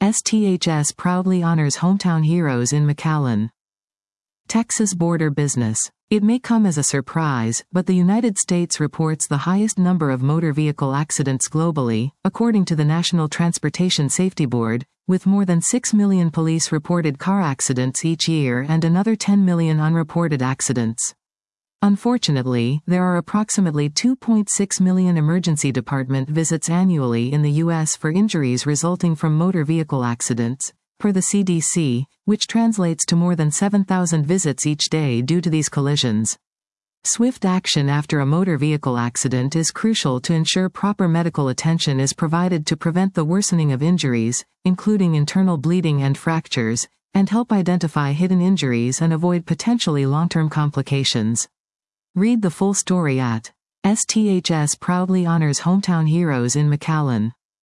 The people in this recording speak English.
STHS proudly honors hometown heroes in McAllen. Texas border business. It may come as a surprise, but the United States reports the highest number of motor vehicle accidents globally, according to the National Transportation Safety Board, with more than 6 million police-reported car accidents each year and another 10 million unreported accidents. Unfortunately, there are approximately 2.6 million emergency department visits annually in the U.S. for injuries resulting from motor vehicle accidents, per the CDC, which translates to more than 7,000 visits each day due to these collisions. Swift action after a motor vehicle accident is crucial to ensure proper medical attention is provided to prevent the worsening of injuries, including internal bleeding and fractures, and help identify hidden injuries and avoid potentially long-term complications. Read the full story at STHS proudly honors hometown heroes in McAllen.